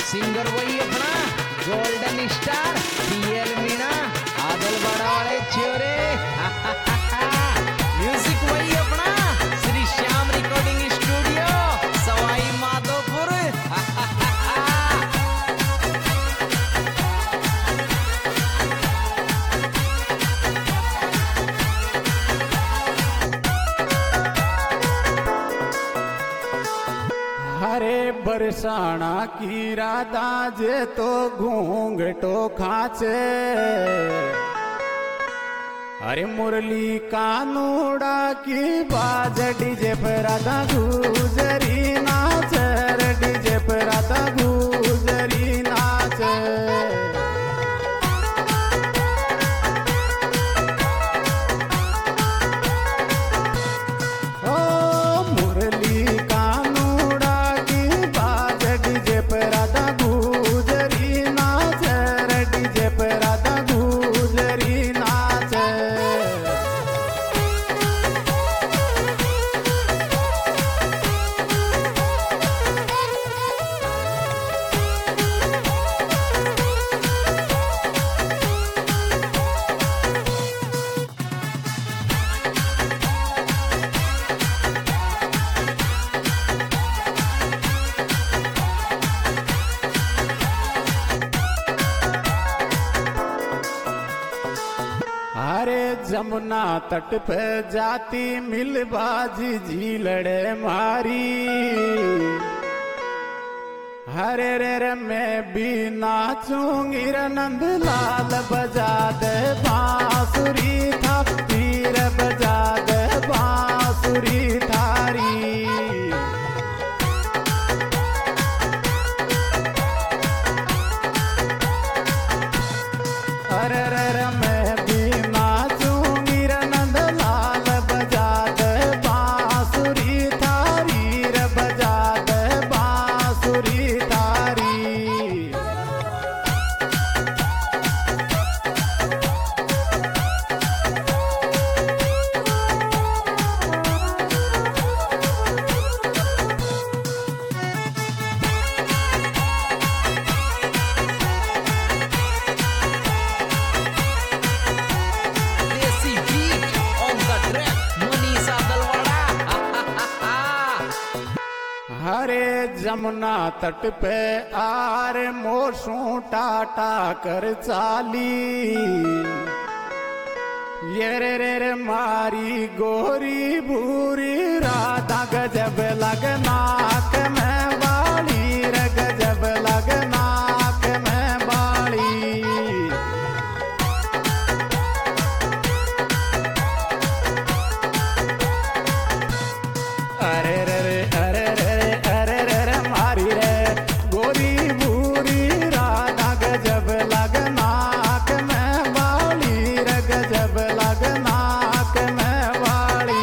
Singer वही अपना golden star PL Meena Adalwada वाले छोरे म्यूजिक वही अपना श्री श्याम रिकॉर्डिंग स्टूडियो सवाई माधोपुर। हरे बरसाना की राधा जे तो घूंघटो खाचे, अरे मुरली कानूड़ा की बाज डीजे पर राधा गुजरी नाच, डीजे पर राधा गुजरी नाच। अरे जमुना तट पे जाती मिल बाजी झीलड़े मारी, हरे रे मैं भी नाचूंगी रे नंद लाल बजा दे बांसुरी था, पीर बजा दे बांसुरी थारी। अरे रे मैं भी नाचूंगी रे नंद लाल बजा दे बांसुरी थारी, रे बजा दे बांसुरी थारी। हरे जमुना तट पे आरे मोसू टाटा कर चाली, ये रे मारी गोरी भूरी राधा गजब लगनाक में बाली, रे गजब लगनाक में बाली। अरे रे अरे मारी रे गोरी भूरी राधा गजब लगनाक में बाली, रे गजब लगनाक में बाली।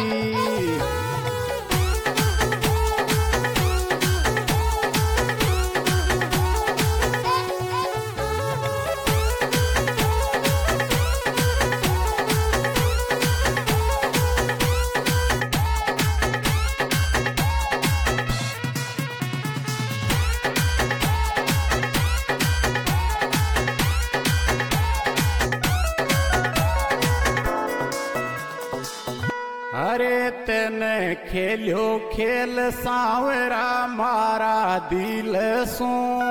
अरे तेने खेलियो खेल सांवरा मारा दिल सू,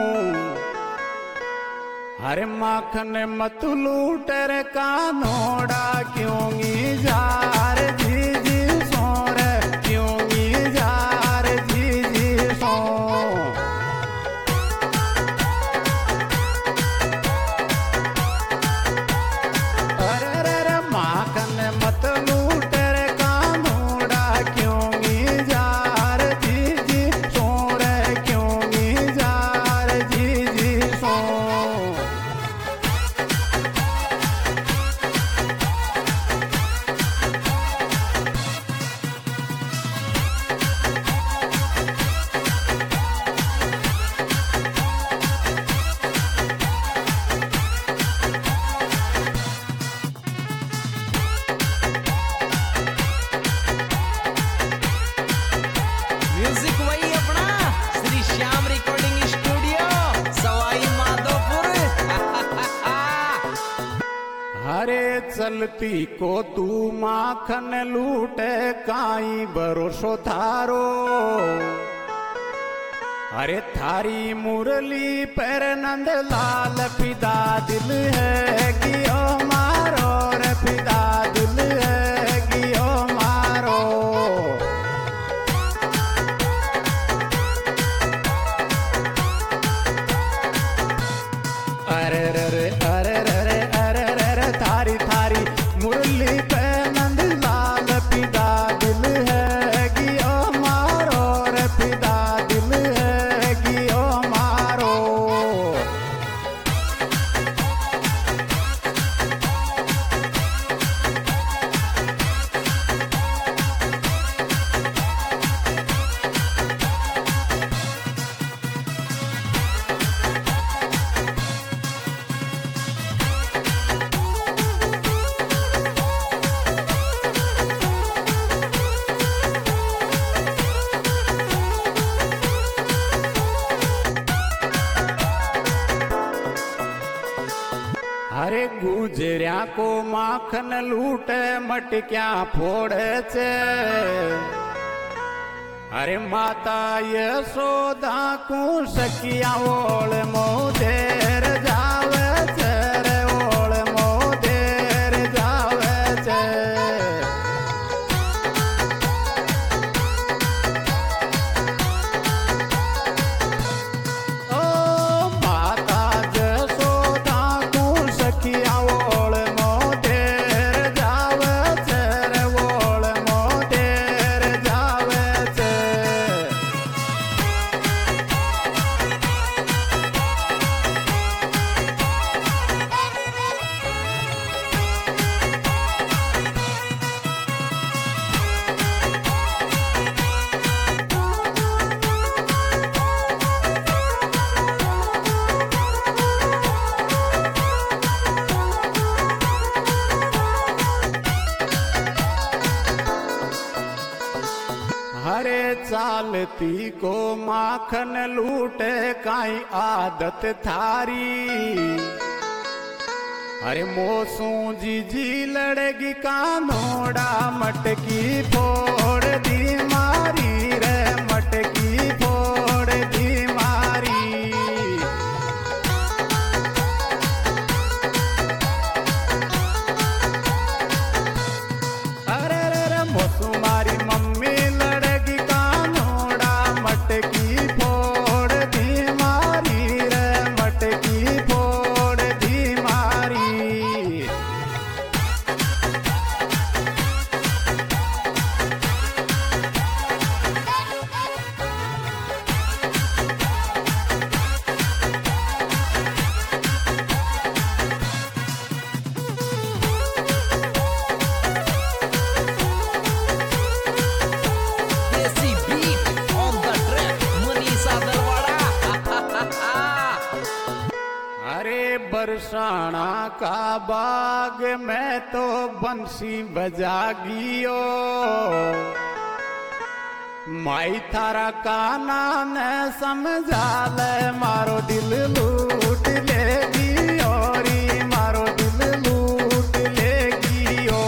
हरे माखन मत लूटर कानोड़ा क्यों जार जी जी सोर, क्यों जार जी जी सो। अरे रे माखन मत लूटर कानोड़ा क्यों जार जी जी सोर, क्यों जार जी जी सो। गलती को तू माखन लूटे काई भरोसो थारो। अरे थारी मुरली पर नंद लाल पिता दिल है गियो मारो रे पिता दिल है गियो मारो। अरे रे रे अरे रे रे अरे रे रे थारी थारी मुरली पे नंद लाल पिता दिल है गियो मारो रे पिता दिल है गियो मारो। अरे गुजरिया को माखन लूटे मटक्या फोड़े छे। अरे माता यशोदा को सखिया ओळ मोदेर जावे छे रे ओळ मोदेर जावे छे। हरे चालती को माखन लूटे काई आदत थारी। अरे मोसू जी लड़ेगी कानोड़ा मटकी फोड़ दी मारी रे मटकी फोड़ दी मारी। अरे रे रे मोसू मारी मम्मी लड़ेगी कानोड़ा मटकी फोड़ दी मारी रे मटकी फोड़ दी मारी। Desi beat on the track Manisha Dalwada. अरे बरसाना का बाग में तो बंसी बजा गियो। माई थारा काना ने समझा ले मारो दिल लूट लेगी औरी मारो दिल लूट लेगी ओ।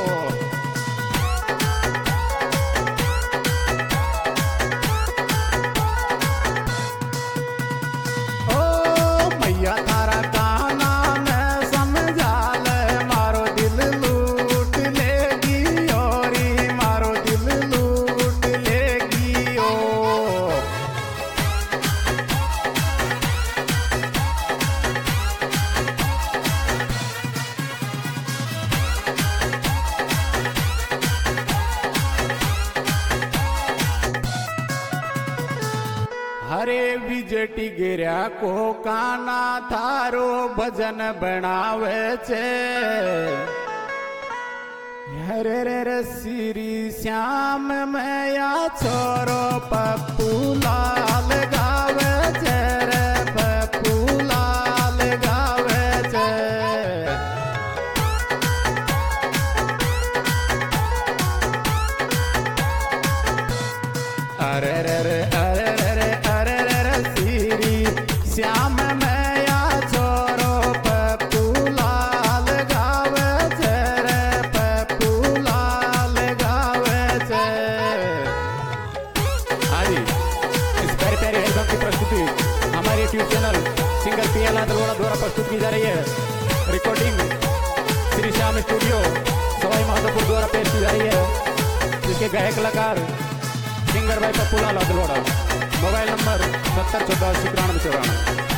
मैया थारा काना ने समझा ले मारो दिल लूट लेगी औरी मारो दिल लूट लेगी ओ। हरे विजटी गिरा को काना थारो भजन बनावे छे। हरे रे रे श्री श्याम मैया छोरो पप्पू लाल गावे छे रे पप्पू लाल गावे छे। अरे रे रे अरे रे रे अरे रे रे श्री श्याम मैया छोरो पप्पू लाल गावे छे YouTube channel singer PL Adalwada द्वारा प्रस्तुत की जा रही है। रिकॉर्डिंग श्री श्याम स्टूडियो सवाई माधोपुर द्वारा पेश की जा रही है, जिसके गायक कलाकार सिंगर भाई पप्पू लाल आदलवाड़ा। Mobile number 70 14 94 94।